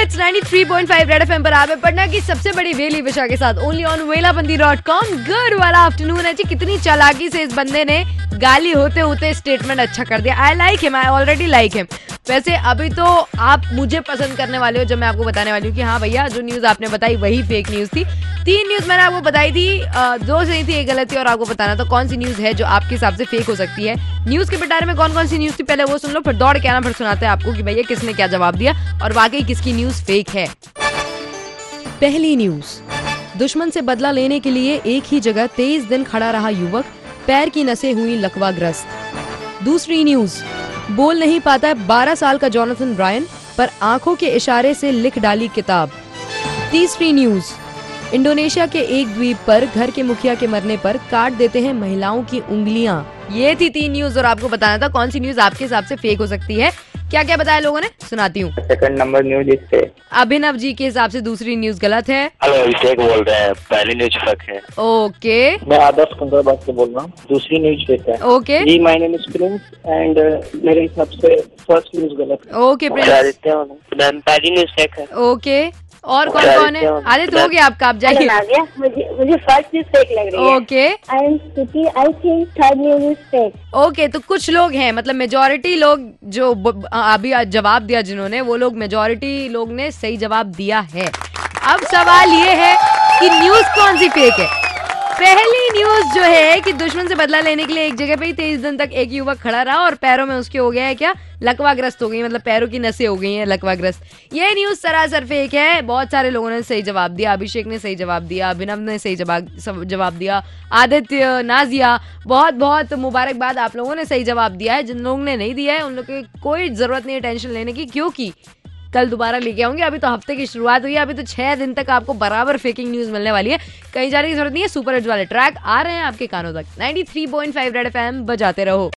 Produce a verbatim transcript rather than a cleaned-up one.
It's ninety three point five Red FM पर आप है पटना की सबसे बड़ी वेली विशा के साथ only on Velabandi dot com. Good वाला आफ्टरनून है जी। कितनी चालाकी से इस बंदे ने गाली होते होते स्टेटमेंट अच्छा कर दिया। I like him, I already like him. वैसे अभी तो आप मुझे पसंद करने वाले हो जब मैं आपको बताने वाली हूँ कि हाँ भैया जो न्यूज आपने बताई वही फेक न्यूज थी। तीन न्यूज मैंने आपको बताई थी, दो सही थी एक गलत थी और आपको बताना था कौन सी न्यूज है जो आपके हिसाब से फेक हो सकती है। न्यूज के पिटारे में कौन कौन सी न्यूज थी पहले वो सुन लो, फिर दौड़ के आना, फिर सुनाते हैं आपको कि भैया किसने क्या जवाब दिया और वाकई किसकी न्यूज फेक है। पहली न्यूज, दुश्मन से बदला लेने के लिए एक ही जगह तेईस दिन खड़ा रहा युवक, पैर की नसें हुई लकवाग्रस्त। दूसरी न्यूज, बोल नहीं पाता बारह साल का जॉनथन ब्रायन, पर आंखों के इशारे से लिख डाली किताब। तीसरी न्यूज, इंडोनेशिया के एक द्वीप पर घर के मुखिया के मरने पर काट देते हैं महिलाओं की उंगलियां। ये थी तीन न्यूज और आपको बताना था कौन सी न्यूज आपके हिसाब से फेक हो सकती है। क्या क्या बताया लोगों ने, सुनाती हूँ। सेकंड नंबर न्यूज इससे अभिनव जी के हिसाब से दूसरी न्यूज गलत है। हेलो, अभिषेक बोल रहे हैं, पहली न्यूज फेक है। ओके, मैं आदर्श कंदराबाद से बोल रहा हूँ, दूसरी न्यूज फेक है। ओके जी, my name is Prince and मेरे हिसाब से फर्स्ट न्यूज गलत है। ओके प्रिंस, मैम पहली न्यूज फेक है। ओके और कौन कौन है? आदित्य हो गया आपका, आप जाइए। मुझे मुझे फर्स्ट न्यूज फेक लग रही है। Okay I am Suki, I think third news is fake. Okay, तो कुछ लोग हैं, मतलब मेजोरिटी लोग जो ब- अभी जवाब दिया जिन्होंने, वो लोग मेजोरिटी लोग ने सही जवाब दिया है। अब सवाल ये है कि न्यूज कौन सी फेक है। पहली न्यूज जो है कि दुश्मन से बदला लेने के लिए एक जगह पे ही तेईस दिन तक एक युवक खड़ा रहा और पैरों में उसके हो गया है क्या, लकवाग्रस्त हो गई, मतलब पैरों की नसें हो गई हैं लकवाग्रस्त। ये न्यूज सरासर फेक है। बहुत सारे लोगों ने सही जवाब दिया। अभिषेक ने सही जवाब दिया, अभिनव ने सही जवाब जवाब दिया, आदित्य, नाजिया, बहुत बहुत मुबारकबाद, आप लोगों ने सही जवाब दिया है। जिन लोगों ने नहीं दिया है उन लोगों की कोई जरूरत नहीं है टेंशन लेने की, क्योंकि कल दोबारा लेके आऊंगी। अभी तो हफ्ते की शुरुआत हुई है, अभी तो छह दिन तक आपको बराबर फेकिंग न्यूज मिलने वाली है। कहीं जाने की जरूरत नहीं है। सुपर हिट्स वाले ट्रैक आ रहे हैं आपके कानों तक। Ninety three point five Red FM बजाते रहो।